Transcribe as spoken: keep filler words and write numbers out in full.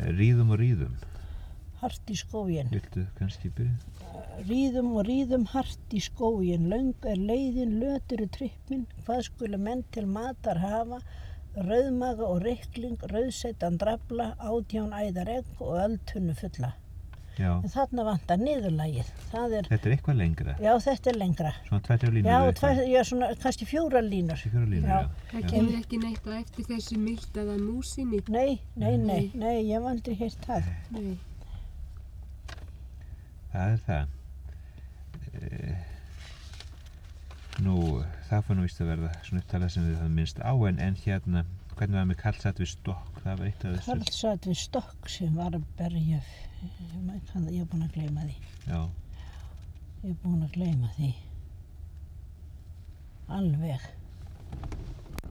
Ríðum og ríðum. Hart í skóginn. Viltu kannski byrja? Ríðum og ríðum hart í skóginn, löng er leiðin, lötur er trippin, hvað skulu menn til matar hafa, rauðmaga og reikling, rauðsætan drafla, átján æðar egg og öldtunnu fulla. Já. En þarna vantar niðurlagið. Það er, Þetta er eitthvað lengra. já, þetta er lengra. Svona tvær línur. Já, eða tvær, eitthvað? já, svona kannski fjórar línur. Kannski fjórar línur, Já. já. Það Já. kemur ekki neitt á eftir þessu mildaða músinni. Nei, nei, nei, nei, ég hef aldrei heyrt það. Nei. Það er það. E, nú, það fór nú víst að verða svona upptalað sem við höfum minnst á, en, en hérna, hvernig var með Karl satt við stokk? Það var eitt af þessu. Karl satt við stokk sem var að berja, ég er búin að gleyma því. Já. Ég er búin að gleyma því. Alveg.